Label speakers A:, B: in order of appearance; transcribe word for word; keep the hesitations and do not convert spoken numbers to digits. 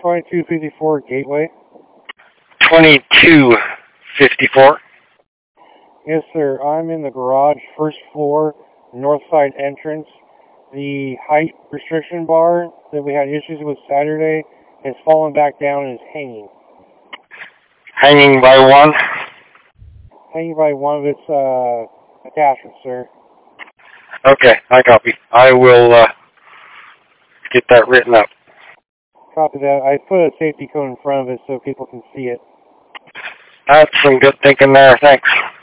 A: twenty-two fifty-four Gateway.
B: twenty-two fifty-four?
A: Yes, sir. I'm in the garage, first floor, north side entrance. The height restriction bar that we had issues with Saturday has fallen back down and is hanging.
B: Hanging by one?
A: Hanging by one of its uh, attachments, sir.
B: Okay, I copy. I will uh, get that written up.
A: Copy that. I put a safety code in front of it so people can see it.
B: That's some good thinking there. Thanks.